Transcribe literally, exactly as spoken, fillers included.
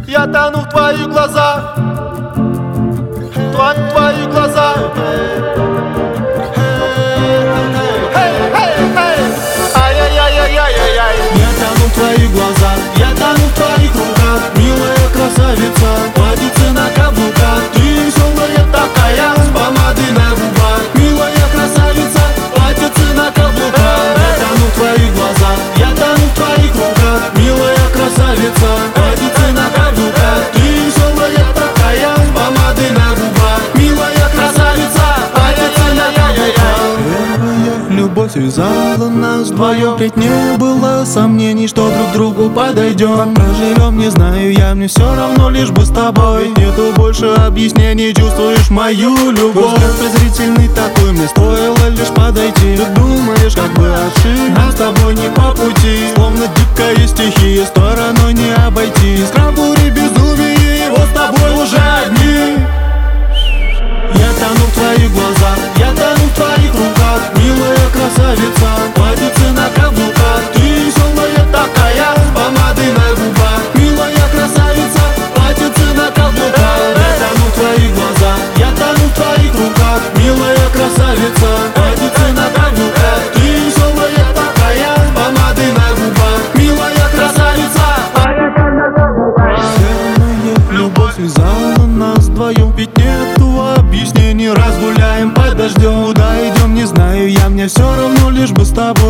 Я тону в твоих глазах, твои, твои глаза. Ай-яй-яй-яй-яй-яй. Я тону в твоих глазах, я тону в твоих руках. Милая красавица, платьице на каблуках. Ты веселая такая, с помадой на губах. Милая красавица, платьице на каблуках. Я тону в твоих глазах, я тону в твоих руках. Милая красавица, платьице на каблуках. Ты веселая такая, с помадой на губах. Милая красавица, платьице на каблуках. Первая любовь связала нас вдвоем, ведь не было сомнений, что друг другу подойдем. Проживем, не знаю я, мне все равно, лишь бы с тобой. Нету больше объяснений, чувствуешь мою любовь. Взгляд презрительный такой, мне стоило лишь подойти. Ты думаешь, как бы отшить, нам с тобой не по пути. Словно дикая стихия, стороной не обойти. Искра бури, безумие, его с тобой уже одни. Я тону в твоих глазах, я тону в твоих руках. Милая красавица, платьице на каблуках. Ты веселая такая, с помадой на губах. Милая красавица, платьице на каблуках. Я тону в твоих глазах, я тону в твоих руках. Милая красавица, платьице на каблуках. Ты веселая такая, с помадой на губах. Милая красавица, платьице на каблуках. Верная любовь связала нас вдвоем, ведь нету объяснений. Разгуляем под дождем, куда идем, не знаю я, мне все равно, лишь бы с тобой.